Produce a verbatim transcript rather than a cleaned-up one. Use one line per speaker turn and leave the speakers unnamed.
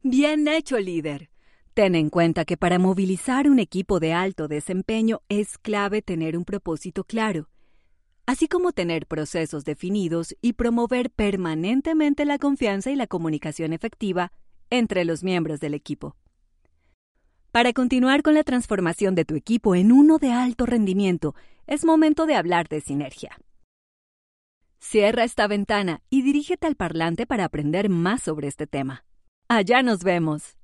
Bien hecho, líder. Ten en cuenta que para movilizar un equipo de alto desempeño es clave tener un propósito claro, así como tener procesos definidos y promover permanentemente la confianza y la comunicación efectiva entre los miembros del equipo. Para continuar con la transformación de tu equipo en uno de alto rendimiento, es momento de hablar de sinergia. Cierra esta ventana y dirígete al parlante para aprender más sobre este tema. Allá nos vemos.